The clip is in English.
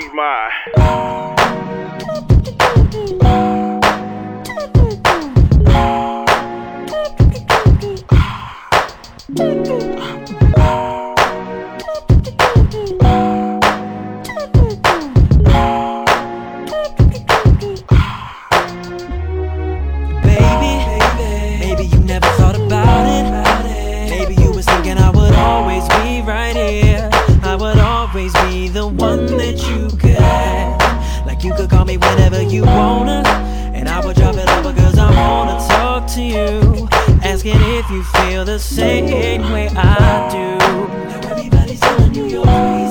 she's mine. Maybe you never thought about it. Maybe you was thinking I would always be right here. I would always be the one that you could have. Like you could call me whenever you wanna, and I would drop it over cause I wanna talk to you, asking if you feel the same way I do. Now everybody's telling you you're free.